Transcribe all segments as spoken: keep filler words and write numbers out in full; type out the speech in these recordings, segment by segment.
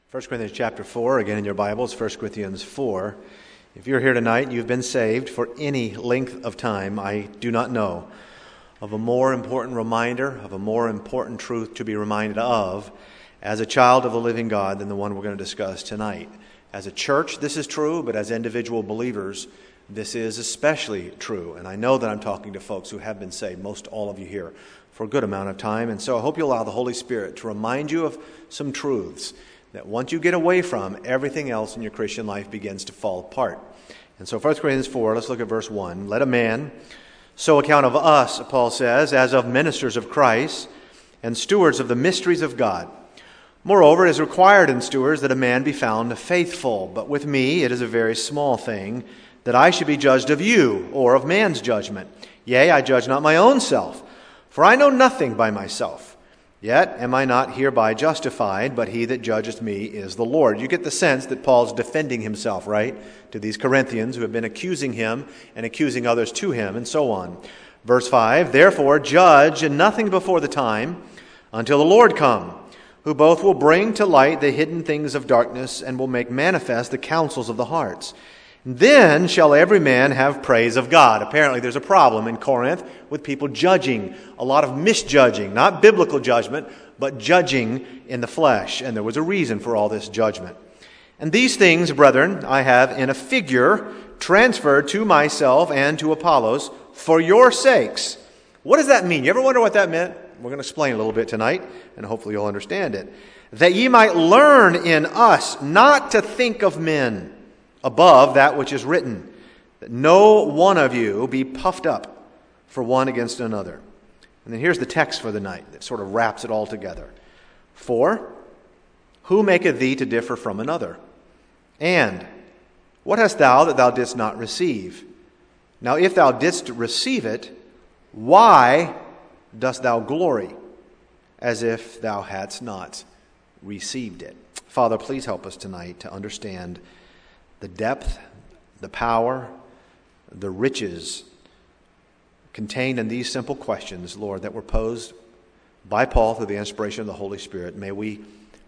First Corinthians chapter four, again in your Bibles, First Corinthians four. If you're here tonight and you've been saved for any length of time, I do not know of a more important reminder, of a more important truth to be reminded of as a child of the living God than the one we're going to discuss tonight. As a church, this is true, but as individual believers, this is especially true. And I know that I'm talking to folks who have been saved, most all of you here, for a good amount of time. And so I hope you allow the Holy Spirit to remind you of some truths that once you get away from, everything else in your Christian life begins to fall apart. And so First Corinthians four, let's look at verse one. Let a man so account of us, Paul says, as of ministers of Christ and stewards of the mysteries of God. Moreover, it is required in stewards that a man be found faithful. But with me it is a very small thing that I should be judged of you, or of man's judgment. Yea, I judge not my own self, for I know nothing by myself. Yet am I not hereby justified, but he that judgeth me is the Lord. You get the sense that Paul's defending himself, right, to these Corinthians who have been accusing him and accusing others to him, and so on. Verse five, therefore judge in nothing before the time, until the Lord come, who both will bring to light the hidden things of darkness, and will make manifest the counsels of the hearts. Then shall every man have praise of God. Apparently there's a problem in Corinth with people judging, a lot of misjudging, not biblical judgment, but judging in the flesh. And there was a reason for all this judgment. And these things, brethren, I have in a figure transferred to myself and to Apollos for your sakes. What does that mean? You ever wonder what that meant? We're going to explain a little bit tonight, and hopefully you'll understand it. That ye might learn in us not to think of men above that which is written, that no one of you be puffed up for one against another. And then here's the text for the night that sort of wraps it all together. For who maketh thee to differ from another? And what hast thou that thou didst not receive? Now if thou didst receive it, why dost thou glory as if thou hadst not received it? Father, please help us tonight to understand the depth, the power, the riches contained in these simple questions, Lord, that were posed by Paul through the inspiration of the Holy Spirit. May we,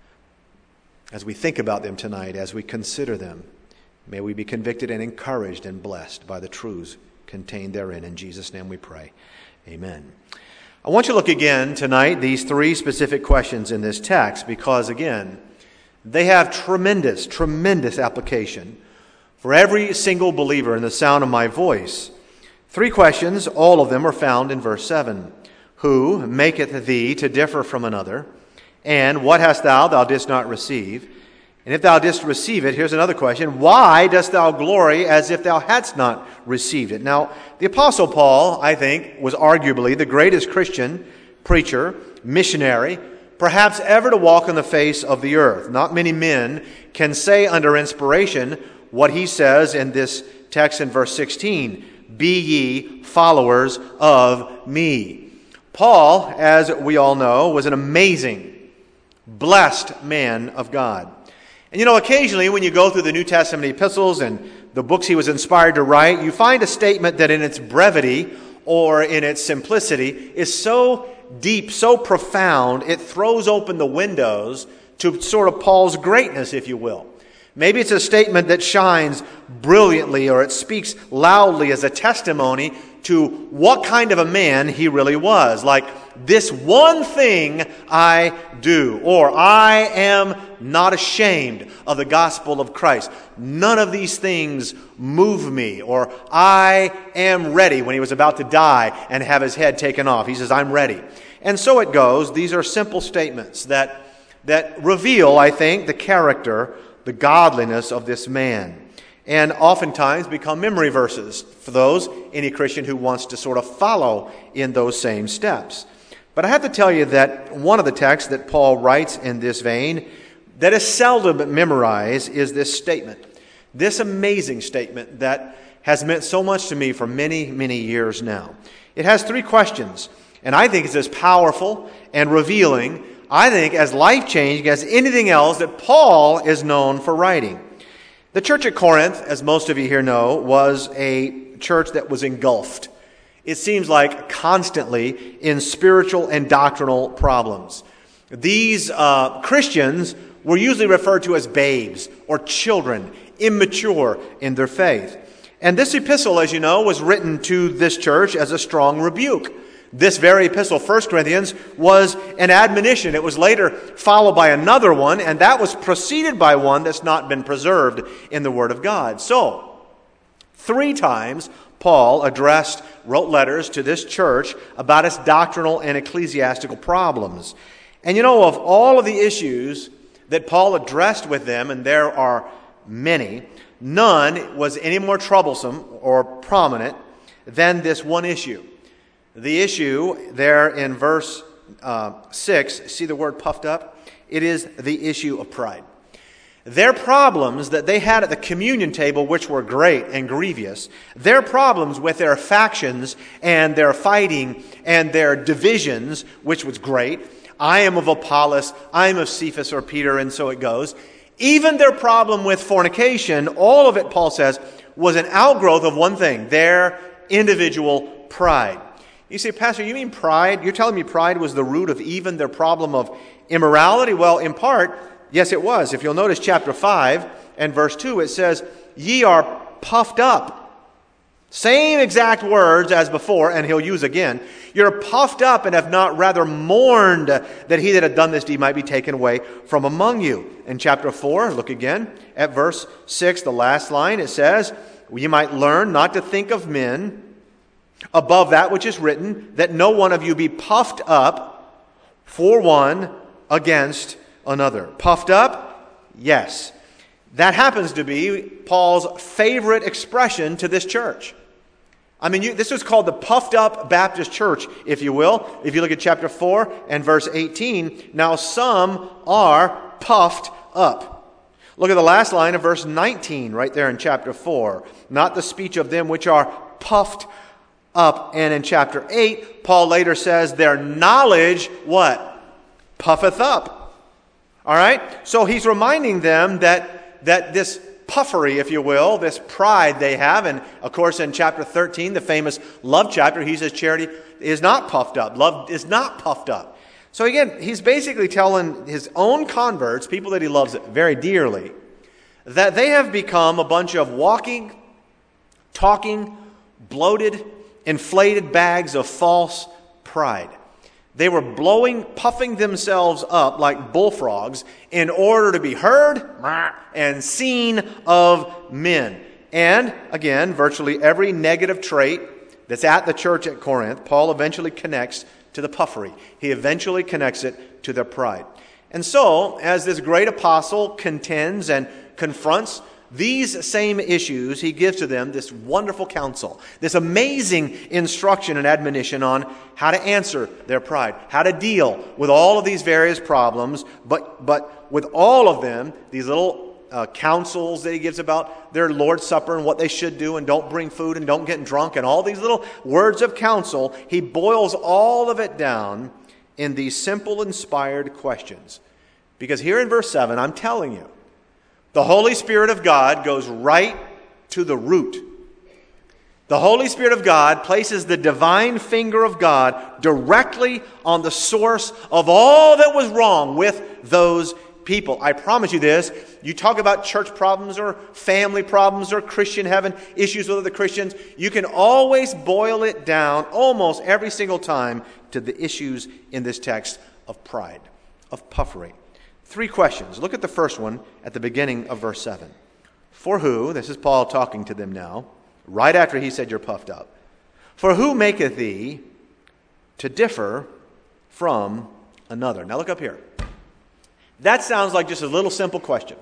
as we think about them tonight, as we consider them, may we be convicted and encouraged and blessed by the truths contained therein. In Jesus' name we pray. Amen. I want you to look again tonight, these three specific questions in this text, because again, they have tremendous, tremendous application for every single believer in the sound of my voice. Three questions, all of them are found in verse seven. Who maketh thee to differ from another? And what hast thou thou didst not receive? And if thou didst receive it, here's another question. Why dost thou glory as if thou hadst not received it? Now, the Apostle Paul, I think, was arguably the greatest Christian preacher, missionary, perhaps ever to walk on the face of the earth. Not many men can say under inspiration what he says in this text in verse sixteen. Be ye followers of me. Paul, as we all know, was an amazing, blessed man of God. And you know, occasionally when you go through the New Testament epistles and the books he was inspired to write, you find a statement that in its brevity or in its simplicity is so deep, so profound, it throws open the windows to sort of Paul's greatness, if you will. Maybe it's a statement that shines brilliantly, or it speaks loudly as a testimony to what kind of a man he really was. Like, this one thing I do, or I am not ashamed of the gospel of Christ. None of these things move me, or I am ready when he was about to die and have his head taken off. He says, I'm ready. And so it goes. These are simple statements that, that reveal, I think, the character, the godliness of this man, and oftentimes become memory verses for those, any Christian who wants to sort of follow in those same steps. But I have to tell you that one of the texts that Paul writes in this vein that is seldom memorized is this statement, this amazing statement that has meant so much to me for many, many years now. It has three questions, and I think it's as powerful and revealing, I think, as life-changing as anything else that Paul is known for writing. The church at Corinth, as most of you here know, was a church that was engulfed, it seems like, constantly in spiritual and doctrinal problems. These uh, Christians were usually referred to as babes or children, immature in their faith. And this epistle, as you know, was written to this church as a strong rebuke. This very epistle, First Corinthians, was an admonition. It was later followed by another one, and that was preceded by one that's not been preserved in the Word of God. So, three times Paul addressed, wrote letters to this church about its doctrinal and ecclesiastical problems. And you know, of all of the issues that Paul addressed with them, and there are many, none was any more troublesome or prominent than this one issue. The issue there in verse uh, six, see the word puffed up? It is the issue of pride. Their problems that they had at the communion table, which were great and grievous, their problems with their factions and their fighting and their divisions, which was great. I am of Apollos, I am of Cephas or Peter, and so it goes. Even their problem with fornication, all of it, Paul says, was an outgrowth of one thing, their individual pride. You say, Pastor, you mean pride? You're telling me pride was the root of even their problem of immorality? Well, in part, yes, it was. If you'll notice chapter five and verse two, it says, ye are puffed up. Same exact words as before, and he'll use again. You're puffed up and have not rather mourned that he that had done this deed might be taken away from among you. In chapter four, look again at verse six, the last line, it says, you might learn not to think of men above that which is written, that no one of you be puffed up for one against another. Puffed up? Yes. That happens to be Paul's favorite expression to this church. I mean, you, this is called the Puffed Up Baptist Church, if you will. If you look at chapter four and verse eighteen, now some are puffed up. Look at the last line of verse nineteen, right there in chapter four. Not the speech of them which are puffed up. And in chapter eight, Paul later says, their knowledge, what? Puffeth up. All right? So he's reminding them that, that this puffery, if you will, this pride they have, and of course in chapter thirteen, the famous love chapter, he says charity is not puffed up. Love is not puffed up. So again, he's basically telling his own converts, people that he loves very dearly, that they have become a bunch of walking, talking, bloated, inflated bags of false pride. They were blowing, puffing themselves up like bullfrogs in order to be heard and seen of men. And again, virtually every negative trait that's at the church at Corinth, Paul eventually connects to the puffery. He eventually connects it to their pride. And so, as this great apostle contends and confronts these same issues, he gives to them this wonderful counsel, this amazing instruction and admonition on how to answer their pride, how to deal with all of these various problems, but but with all of them, these little uh, counsels that he gives about their Lord's Supper and what they should do and don't bring food and don't get drunk and all these little words of counsel, he boils all of it down in these simple, inspired questions. Because here in verse seven, I'm telling you, the Holy Spirit of God goes right to the root. The Holy Spirit of God places the divine finger of God directly on the source of all that was wrong with those people. I promise you this, you talk about church problems or family problems or Christian heaven, issues with other Christians, you can always boil it down almost every single time to the issues in this text of pride, of puffery. Three questions. Look at the first one at the beginning of verse seven. For who, this is Paul talking to them now, right after he said you're puffed up. For who maketh thee to differ from another? Now look up here. That sounds like just a little simple question.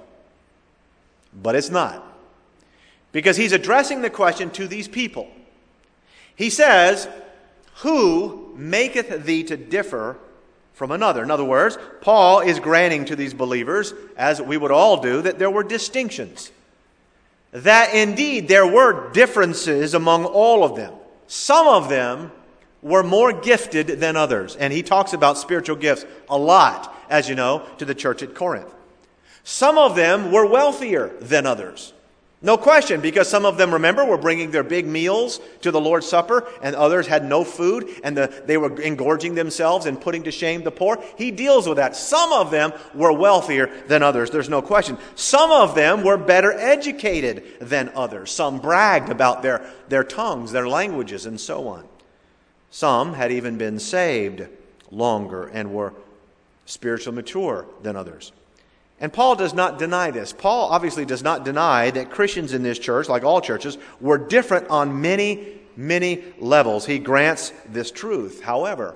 But it's not. Because he's addressing the question to these people. He says, who maketh thee to differ from another? In other words, Paul is granting to these believers, as we would all do, that there were distinctions. That indeed there were differences among all of them. Some of them were more gifted than others. And he talks about spiritual gifts a lot, as you know, to the church at Corinth. Some of them were wealthier than others. No question, because some of them, remember, were bringing their big meals to the Lord's Supper, and others had no food, and the, they were engorging themselves and putting to shame the poor. He deals with that. Some of them were wealthier than others, there's no question. Some of them were better educated than others. Some bragged about their, their tongues, their languages, and so on. Some had even been saved longer and were spiritually mature than others. And Paul does not deny this. Paul obviously does not deny that Christians in this church, like all churches, were different on many, many levels. He grants this truth. However,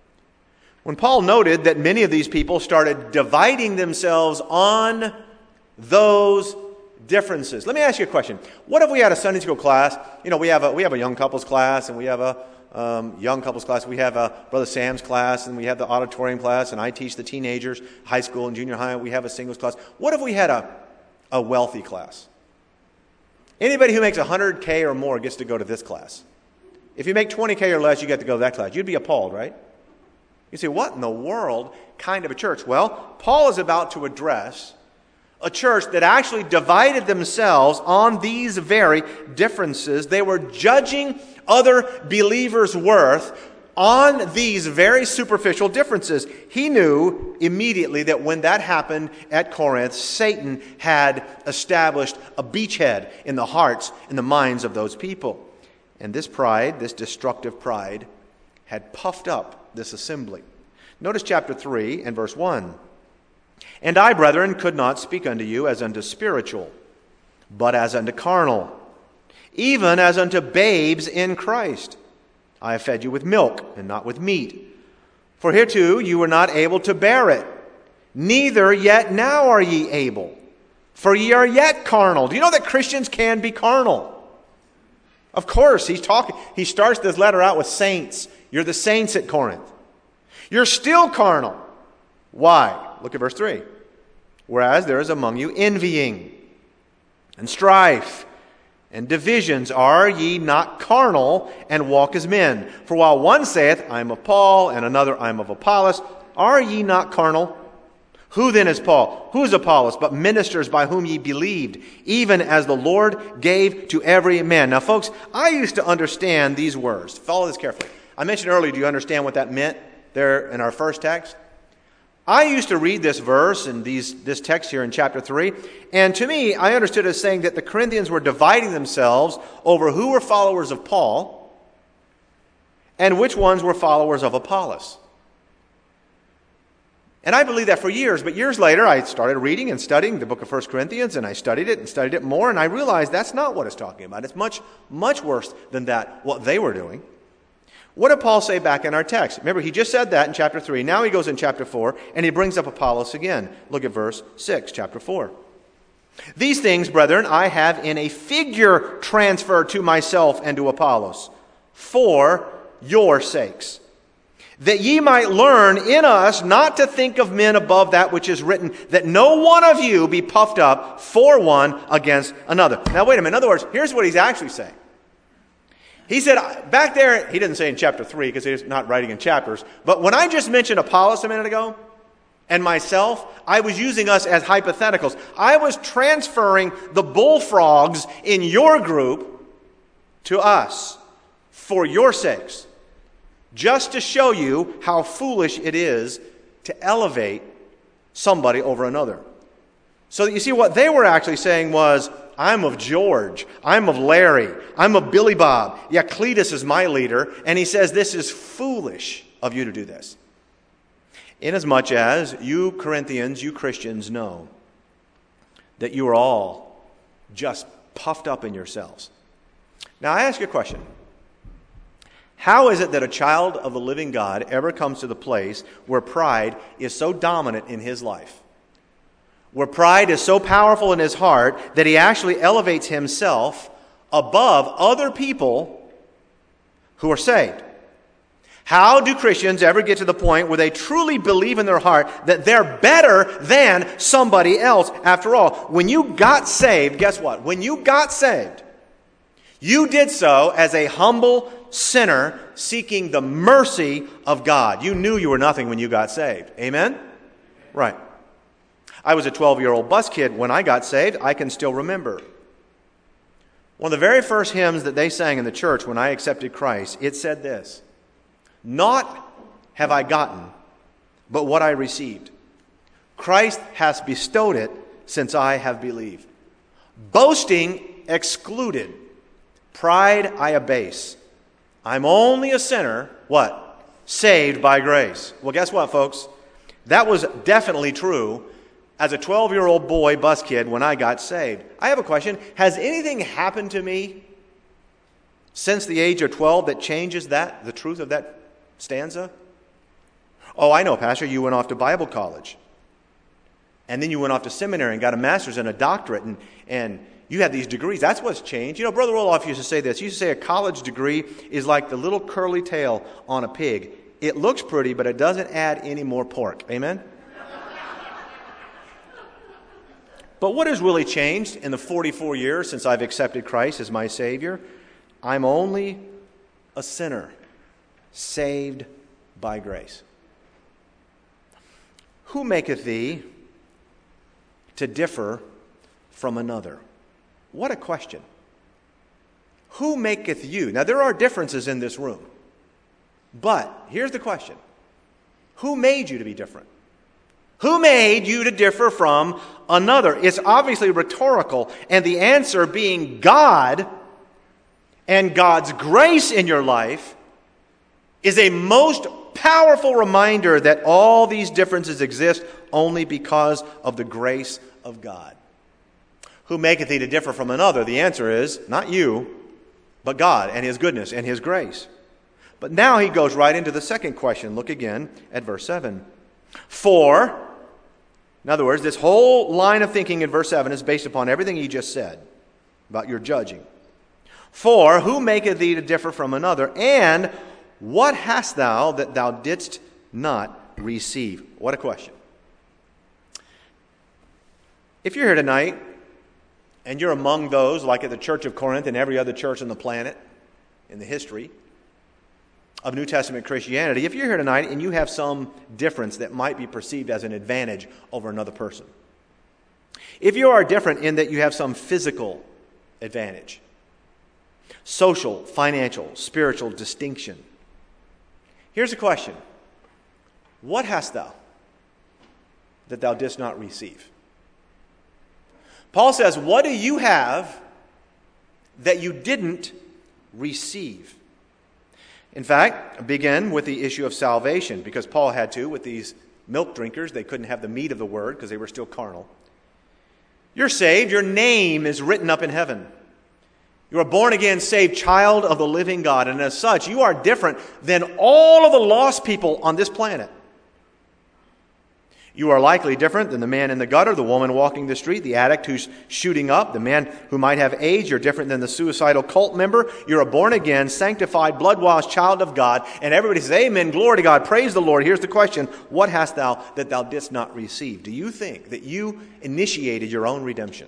when Paul noted that many of these people started dividing themselves on those differences. Let me ask you a question. What if we had a Sunday school class? You know, we have a, we have a young couples class, and we have a Um, young couples class. We have a Brother Sam's class, and we have the auditorium class, and I teach the teenagers, high school and junior high. We have a singles class. What if we had a, a wealthy class? Anybody who makes one hundred K or more gets to go to this class. If you make twenty K or less, you get to go to that class. You'd be appalled, right? You say, what in the world kind of a church? Well, Paul is about to address a church that actually divided themselves on these very differences. They were judging other believers' worth on these very superficial differences. He knew immediately that when that happened at Corinth, Satan had established a beachhead in the hearts and the minds of those people. And this pride, this destructive pride, had puffed up this assembly. Notice chapter three and verse one. And I, brethren, could not speak unto you as unto spiritual, but as unto carnal, even as unto babes in Christ. I have fed you with milk, and not with meat. For hereto you were not able to bear it, neither yet now are ye able, for ye are yet carnal. Do you know that Christians can be carnal? Of course, he's talking. He starts this letter out with saints. You're the saints at Corinth. You're still carnal. Why? Look at verse three. Whereas there is among you envying and strife and divisions, are ye not carnal, and walk as men? For while one saith, I am of Paul, and another, I am of Apollos, are ye not carnal? Who then is Paul? Who is Apollos? But ministers by whom ye believed, even as the Lord gave to every man. Now, folks, I used to understand these words. Follow this carefully. I mentioned earlier, do you understand what that meant there in our first text? I used to read this verse and these this text here in chapter three, and to me, I understood it as saying that the Corinthians were dividing themselves over who were followers of Paul and which ones were followers of Apollos. And I believed that for years, but years later, I started reading and studying the book of First Corinthians, and I studied it and studied it more, and I realized that's not what it's talking about. It's much, much worse than that, what they were doing. What did Paul say back in our text? Remember, he just said that in chapter three. Now he goes in chapter four, and he brings up Apollos again. Look at verse six, chapter four. These things, brethren, I have in a figure transferred to myself and to Apollos, for your sakes, that ye might learn in us not to think of men above that which is written, that no one of you be puffed up for one against another. Now, wait a minute. In other words, here's what he's actually saying. He said, back there, he didn't say in chapter three because he's not writing in chapters, but when I just mentioned Apollos a minute ago and myself, I was using us as hypotheticals. I was transferring the bullfrogs in your group to us for your sakes, just to show you how foolish it is to elevate somebody over another. So that you see, what they were actually saying was, I'm of George, I'm of Larry, I'm of Billy Bob. Yeah, Cletus is my leader, and he says this is foolish of you to do this. Inasmuch as you Corinthians, you Christians know that you are all just puffed up in yourselves. Now I ask you a question. How is it that a child of the living God ever comes to the place where pride is so dominant in his life? Where pride is so powerful in his heart that he actually elevates himself above other people who are saved. How do Christians ever get to the point where they truly believe in their heart that they're better than somebody else? After all, when you got saved, guess what? When you got saved, you did so as a humble sinner seeking the mercy of God. You knew you were nothing when you got saved. Amen? Right. I was a twelve-year-old bus kid when I got saved. I can still remember. One of the very first hymns that they sang in the church when I accepted Christ, it said this: "Naught have I gotten but what I received. Christ has bestowed it since I have believed. Boasting excluded, pride I abase. I'm only a sinner," what? "Saved by grace." Well, guess what, folks? That was definitely true as a twelve-year-old boy bus kid when I got saved. I have a question. Has anything happened to me since the age of twelve that changes that, the truth of that stanza? Oh, I know, Pastor, you went off to Bible college. And then you went off to seminary and got a master's and a doctorate, and, and you had these degrees. That's what's changed. You know, Brother Roloff used to say this. He used to say a college degree is like the little curly tail on a pig. It looks pretty, but it doesn't add any more pork. Amen? But what has really changed in the forty-four years since I've accepted Christ as my Savior? I'm only a sinner, saved by grace. Who maketh thee to differ from another? What a question. Who maketh you? Now, there are differences in this room. But here's the question. Who made you to be different? Who made you to differ from another? It's obviously rhetorical, and the answer being God and God's grace in your life is a most powerful reminder that all these differences exist only because of the grace of God. Who maketh thee to differ from another? The answer is not you, but God and His goodness and His grace. But now he goes right into the second question. Look again at verse seven. For, in other words, this whole line of thinking in verse seven is based upon everything he just said about your judging. For, who maketh thee to differ from another? And what hast thou that thou didst not receive? What a question. If you're here tonight, and you're among those, like at the Church of Corinth and every other church on the planet in the history of New Testament Christianity, if you're here tonight and you have some difference that might be perceived as an advantage over another person, if you are different in that you have some physical advantage, social, financial, spiritual distinction, here's a question. What hast thou that thou didst not receive? Paul says, what do you have that you didn't receive? In fact, begin with the issue of salvation, because Paul had to with these milk drinkers. They couldn't have the meat of the word because they were still carnal. You're saved. Your name is written up in heaven. You are born again, saved child of the living God. And as such, you are different than all of the lost people on this planet. You are likely different than the man in the gutter, the woman walking the street, the addict who's shooting up, the man who might have AIDS. You're different than the suicidal cult member. You're a born-again, sanctified, blood-washed child of God. And everybody says, amen, glory to God, praise the Lord. Here's the question. What hast thou that thou didst not receive? Do you think that you initiated your own redemption?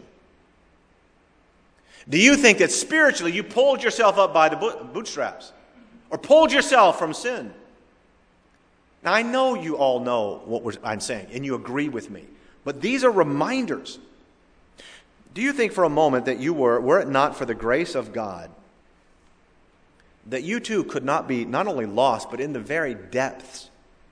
Do you think that spiritually you pulled yourself up by the bootstraps? Or pulled yourself from sin? Now, I know you all know what I'm saying, and you agree with me. But these are reminders. Do you think for a moment that you were, were it not for the grace of God, that you too could not be not only lost, but in the very depths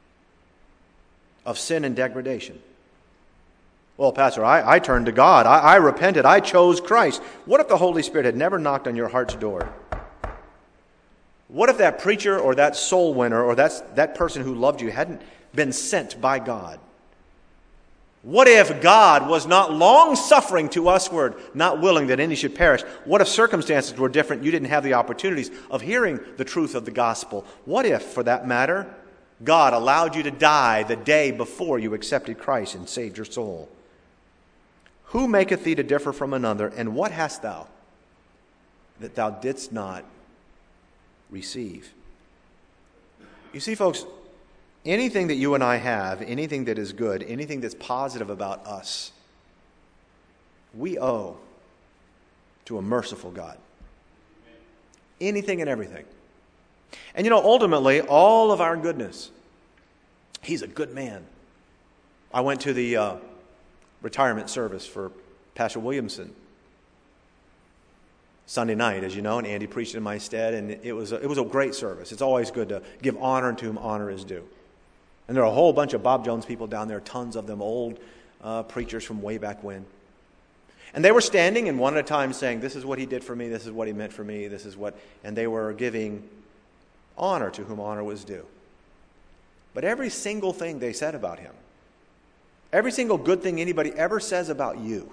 of sin and degradation? Well, Pastor, I, I turned to God. I, I repented. I chose Christ. What if the Holy Spirit had never knocked on your heart's door? What if that preacher or that soul winner or that's, that person who loved you hadn't been sent by God? What if God was not long-suffering to usward, not willing that any should perish? What if circumstances were different? You didn't have the opportunities of hearing the truth of the gospel. What if, for that matter, God allowed you to die the day before you accepted Christ and saved your soul? Who maketh thee to differ from another? And what hast thou that thou didst not receive? You see, folks, anything that you and I have, anything that is good, anything that's positive about us, we owe to a merciful God. Anything and everything. And you know, ultimately, all of our goodness, He's a good man. I went to the uh, retirement service for Pastor Williamson. Sunday night, as you know, and Andy preached in my stead, and it was a, it was a great service. It's always good to give honor to whom honor is due. And there are a whole bunch of Bob Jones people down there, tons of them, old uh, preachers from way back when. And they were standing and one at a time saying, this is what he did for me, this is what he meant for me, this is what... And they were giving honor to whom honor was due. But every single thing they said about him, every single good thing anybody ever says about you,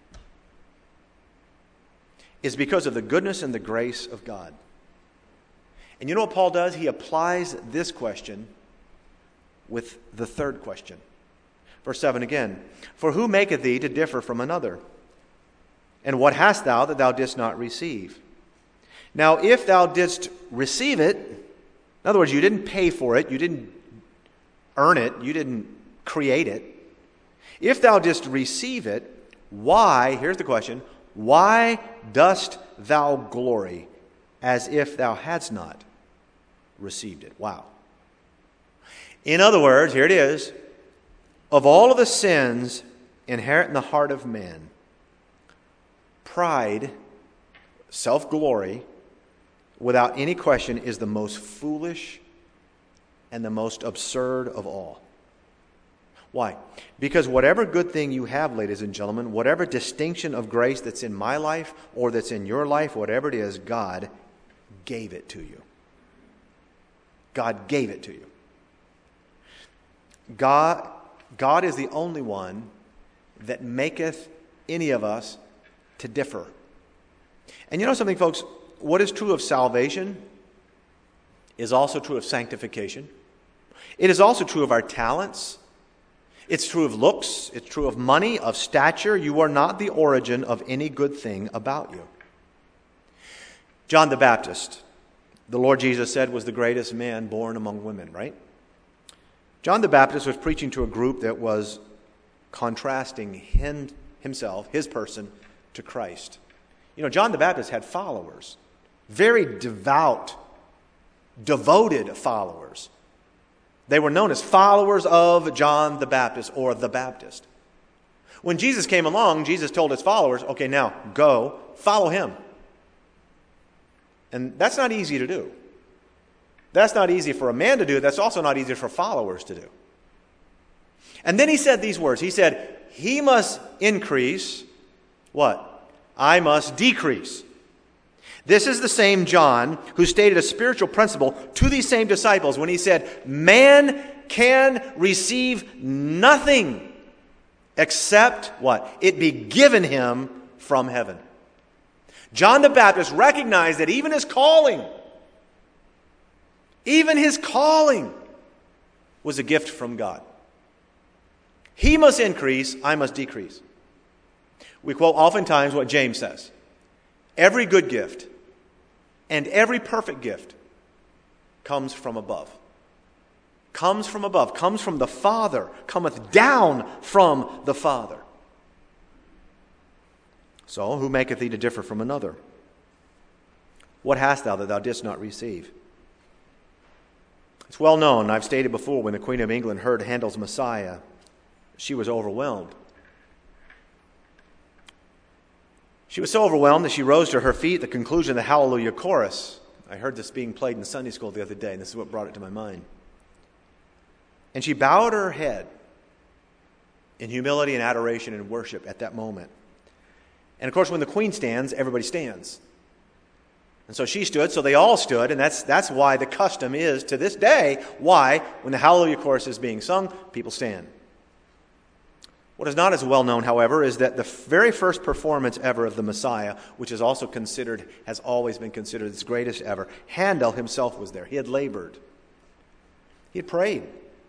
is because of the goodness and the grace of God. And you know what Paul does? He applies this question with the third question. Verse seven again. For who maketh thee to differ from another? And what hast thou that thou didst not receive? Now if thou didst receive it, in other words, you didn't pay for it, you didn't earn it, you didn't create it. If thou didst receive it, why, here's the question, why dost thou glory as if thou hadst not received it? Wow. In other words, here it is, of all of the sins inherent in the heart of man, pride, self-glory, without any question, is the most foolish and the most absurd of all. Why? Because whatever good thing you have, ladies and gentlemen, whatever distinction of grace that's in my life or that's in your life, whatever it is, God gave it to you. God gave it to you. God, God is the only one that maketh any of us to differ. And you know something, folks? What is true of salvation is also true of sanctification. It is also true of our talents. It's true of looks. It's true of money, of stature. You are not the origin of any good thing about you. John the Baptist, the Lord Jesus said, was the greatest man born among women, right? John the Baptist was preaching to a group that was contrasting him, himself, his person, to Christ. You know, John the Baptist had followers, very devout, devoted followers. They were known as followers of John the Baptist or the Baptist. When Jesus came along, Jesus told his followers, okay, now go, follow him. And that's not easy to do. That's not easy for a man to do. That's also not easy for followers to do. And then he said these words. He said, he must increase, what? I must decrease. This is the same John who stated a spiritual principle to these same disciples when he said, man can receive nothing except what? It be given him from heaven. John the Baptist recognized that even his calling, even his calling was a gift from God. He must increase, I must decrease. We quote oftentimes what James says. Every good gift and every perfect gift comes from above. Comes from above. Comes from the Father. Cometh down from the Father. So, who maketh thee to differ from another? What hast thou that thou didst not receive? It's well known, I've stated before, when the Queen of England heard Handel's Messiah, she was overwhelmed. She was so overwhelmed that she rose to her feet at the conclusion of the Hallelujah chorus. I heard this being played in Sunday school the other day, and this is what brought it to my mind. And she bowed her head in humility and adoration and worship at that moment. And of course, when the Queen stands, everybody stands. And so she stood, so they all stood, and that's that's why the custom is, to this day, why, when the Hallelujah chorus is being sung, people stand. What is not as well known, however, is that the very first performance ever of the Messiah, which is also considered, has always been considered its greatest ever, Handel himself was there. He had labored. He had prayed.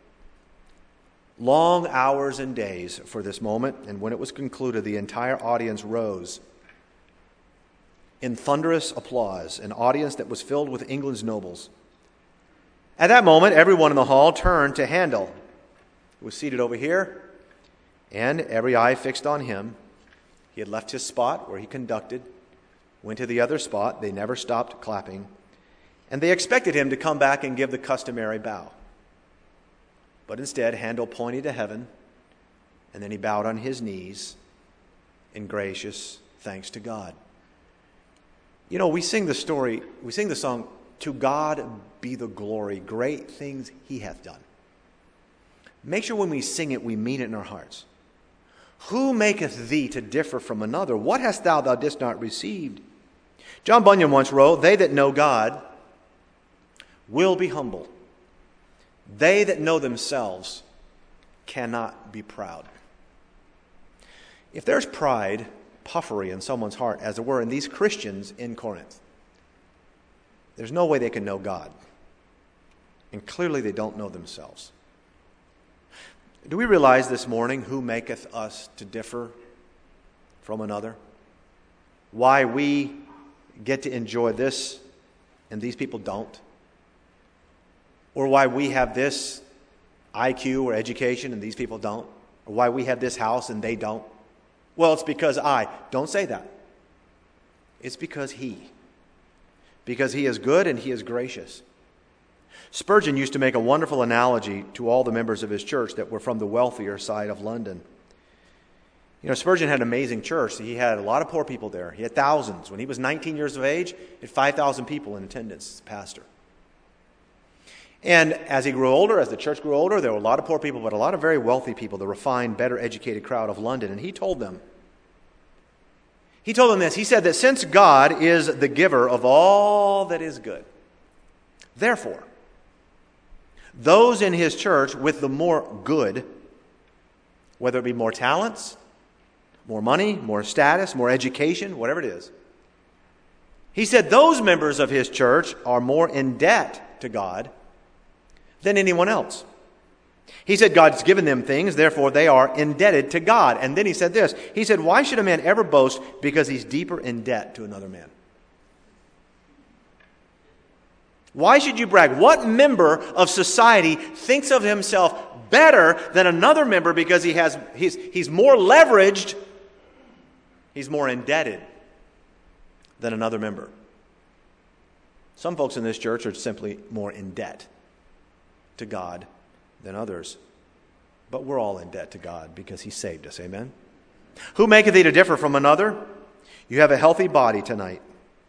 Long hours and days for this moment, and when it was concluded, the entire audience rose in thunderous applause, an audience that was filled with England's nobles. At that moment, everyone in the hall turned to Handel, who was seated over here, and every eye fixed on him. He had left his spot where he conducted, went to the other spot. They never stopped clapping, and they expected him to come back and give the customary bow. But instead, Handel pointed to heaven, and then he bowed on his knees in gracious thanks to God. You know, we sing the story, we sing the song, "To God be the glory, great things he hath done." Make sure when we sing it, we mean it in our hearts. Who maketh thee to differ from another? What hast thou thou didst not receive? John Bunyan once wrote, "They that know God will be humble. They that know themselves cannot be proud." If there's pride, puffery in someone's heart, as it were, in these Christians in Corinth, there's no way they can know God. And clearly they don't know themselves. Do we realize this morning who maketh us to differ from another? Why we get to enjoy this and these people don't? Or why we have this I Q or education and these people don't? Or why we have this house and they don't? Well, it's because I. Don't say that. It's because he. Because he is good and he is gracious. Spurgeon used to make a wonderful analogy to all the members of his church that were from the wealthier side of London. You know, Spurgeon had an amazing church. He had a lot of poor people there. He had thousands. When he was nineteen years of age, he had five thousand people in attendance as pastor. And as he grew older, as the church grew older, there were a lot of poor people, but a lot of very wealthy people, the refined, better educated crowd of London. And he told them, he told them this. He said that since God is the giver of all that is good, therefore, those in his church with the more good, whether it be more talents, more money, more status, more education, whatever it is, he said those members of his church are more in debt to God than anyone else. He said God's given them things, therefore they are indebted to God. And then he said this. He said, why should a man ever boast because he's deeper in debt to another man? Why should you brag? What member of society thinks of himself better than another member because he has he's, he's more leveraged, he's more indebted than another member? Some folks in this church are simply more in debt to God than others. But we're all in debt to God because he saved us. Amen? Who maketh thee to differ from another? You have a healthy body tonight.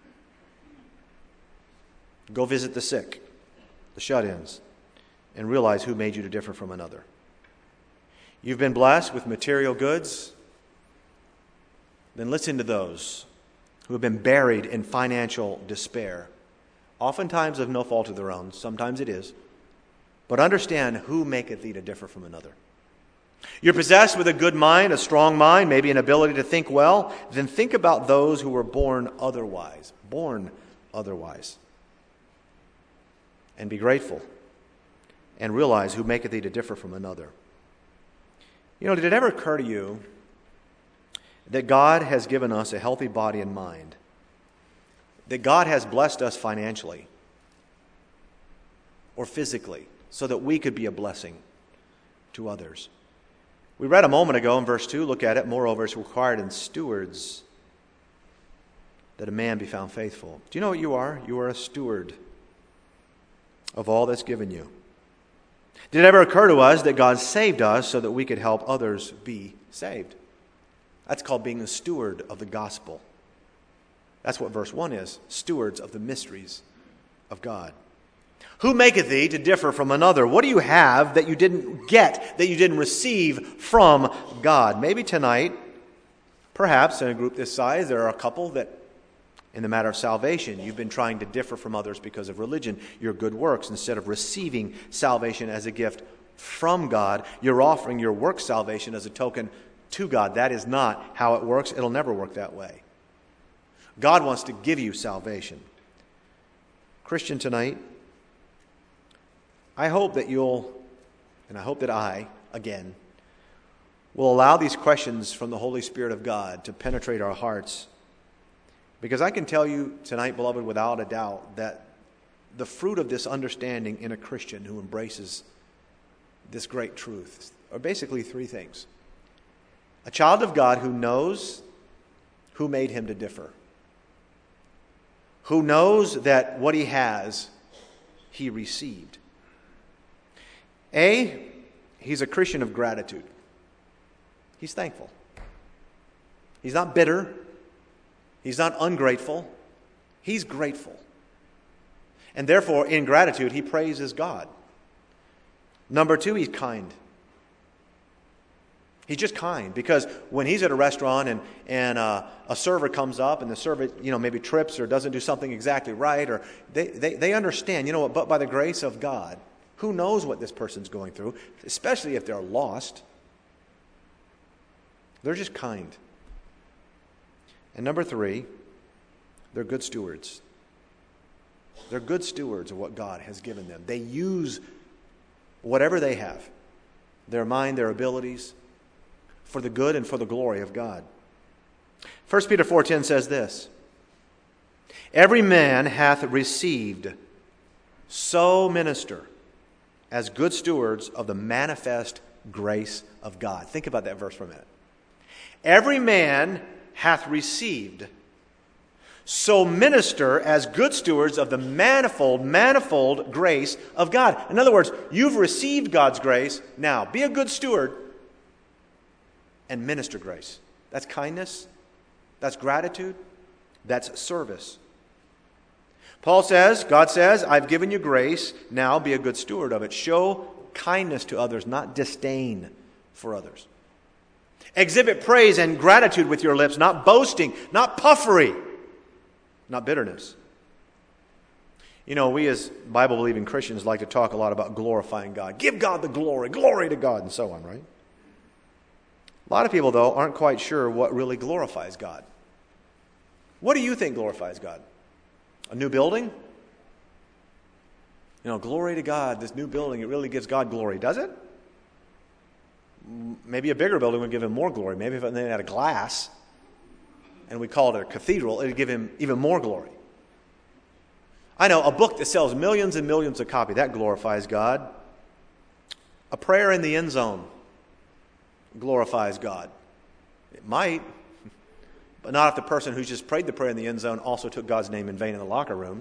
Go visit the sick, the shut-ins, and realize who made you to differ from another. You've been blessed with material goods. Then listen to those who have been buried in financial despair, oftentimes of no fault of their own. Sometimes it is. But understand who maketh thee to differ from another. You're possessed with a good mind, a strong mind, maybe an ability to think well. Then think about those who were born otherwise. Born otherwise. And be grateful and realize who maketh thee to differ from another. You know, did it ever occur to you that God has given us a healthy body and mind? That God has blessed us financially or physically so that we could be a blessing to others? We read a moment ago in verse two, look at it, moreover it's required in stewards that a man be found faithful. Do you know what you are? You are a steward of all that's given you. Did it ever occur to us that God saved us so that we could help others be saved? That's called being a steward of the gospel. That's what verse one is. Stewards of the mysteries of God. Who maketh thee to differ from another? What do you have that you didn't get, that you didn't receive from God? Maybe tonight, perhaps in a group this size, there are a couple that in the matter of salvation, you've been trying to differ from others because of religion, your good works. Instead of receiving salvation as a gift from God, you're offering your work salvation as a token to God. That is not how it works. It'll never work that way. God wants to give you salvation. Christian, tonight, I hope that you'll, and I hope that I, again, will allow these questions from the Holy Spirit of God to penetrate our hearts. Because I can tell you tonight, beloved, without a doubt, that the fruit of this understanding in a Christian who embraces this great truth are basically three things. A child of God who knows who made him to differ. Who knows that what he has, he received. A, he's a Christian of gratitude. He's thankful. He's not bitter. He's not ungrateful. He's grateful. And therefore, in gratitude, he praises God. Number two, he's kind. He's just kind, because when he's at a restaurant and, and uh, a server comes up and the server, you know, maybe trips or doesn't do something exactly right, or they, they, they understand, you know what, but by the grace of God, who knows what this person's going through, especially if they're lost. They're just kind. And number three, they're good stewards. They're good stewards of what God has given them. They use whatever they have, their mind, their abilities, for the good and for the glory of God. First Peter four ten says this, every man hath received, so minister, as good stewards of the manifest grace of God. Think about that verse for a minute. Every man hath received, so minister as good stewards of the manifold, manifold grace of God. In other words, you've received God's grace. Now, be a good steward and minister grace. That's kindness. That's gratitude. That's service. Paul says, God says, I've given you grace. Now be a good steward of it. Show kindness to others, not disdain for others. Exhibit praise and gratitude with your lips, not boasting, not puffery, not bitterness. You know, we as Bible-believing Christians like to talk a lot about glorifying God. Give God the glory, glory to God, and so on, right? A lot of people, though, aren't quite sure what really glorifies God. What do you think glorifies God? A new building? You know, glory to God, this new building, it really gives God glory, does it? Maybe a bigger building would give him more glory. Maybe if they had a glass and we called it a cathedral, it would give him even more glory. I know, a book that sells millions and millions of copies, that glorifies God. A prayer in the end zone glorifies God. It might, but not if the person who's just prayed the prayer in the end zone also took God's name in vain in the locker room.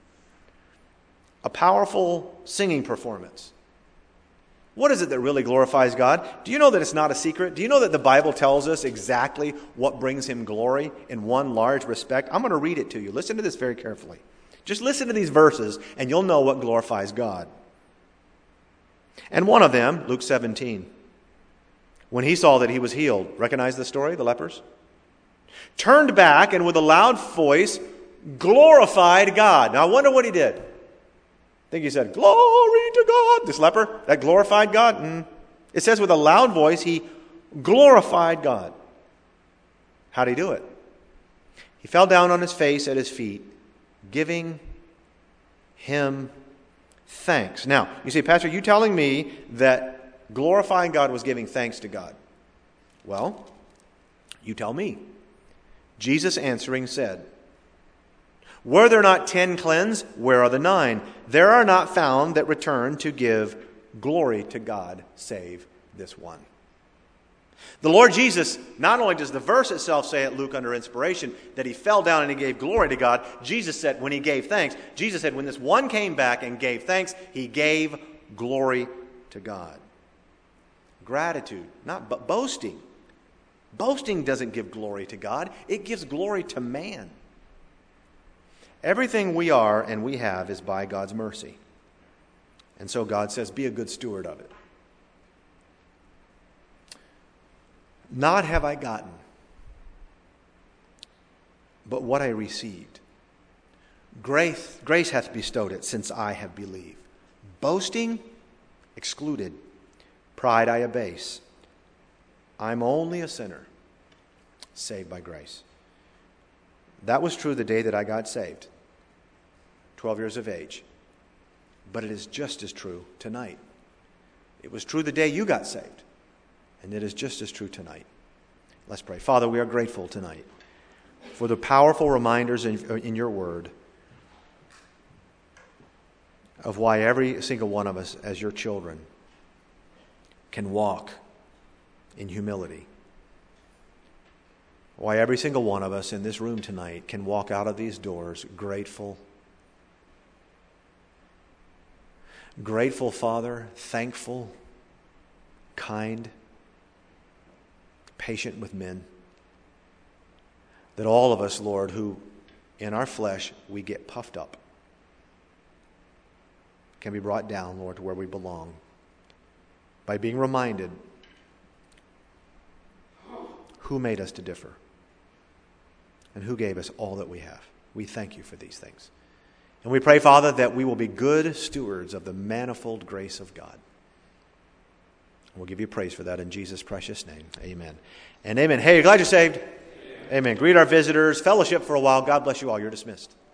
A powerful singing performance. What is it that really glorifies God? Do you know that it's not a secret? Do you know that the Bible tells us exactly what brings him glory in one large respect? I'm going to read it to you. Listen to this very carefully. Just listen to these verses and you'll know what glorifies God. And one of them, Luke seventeen, when he saw that he was healed, recognize the story, the lepers? Turned back and with a loud voice glorified God. Now I wonder what he did. I think he said, glory to God. This leper, that glorified God? Mm. It says with a loud voice, he glorified God. How did he do it? He fell down on his face at his feet, giving him thanks. Now, you say, Pastor, you telling me that glorifying God was giving thanks to God? Well, you tell me. Jesus answering said, were there not ten cleansed? Where are the nine? There are not found that return to give glory to God, save this one. The Lord Jesus, not only does the verse itself say at Luke under inspiration that he fell down and he gave glory to God, Jesus said when he gave thanks, Jesus said when this one came back and gave thanks, he gave glory to God. Gratitude, not but boasting. Boasting doesn't give glory to God. It gives glory to man. Everything we are and we have is by God's mercy. And so God says, be a good steward of it. Not have I gotten, but what I received. Grace, grace hath bestowed it, since I have believed. Boasting, excluded. Pride I abase. I'm only a sinner, saved by grace. That was true the day that I got saved, twelve years of age. But it is just as true tonight. It was true the day you got saved, and it is just as true tonight. Let's pray. Father, we are grateful tonight for the powerful reminders in, in your word of why every single one of us as your children can walk in humility. Why every single one of us in this room tonight can walk out of these doors grateful. Grateful, Father, thankful, kind, patient with men. That all of us, Lord, who in our flesh, we get puffed up. Can be brought down, Lord, to where we belong. By being reminded who made us to differ and who gave us all that we have. We thank you for these things. And we pray, Father, that we will be good stewards of the manifold grace of God. We'll give you praise for that in Jesus' precious name. Amen. And amen. Hey, glad you're saved. Amen. Amen. Greet our visitors. Fellowship for a while. God bless you all. You're dismissed.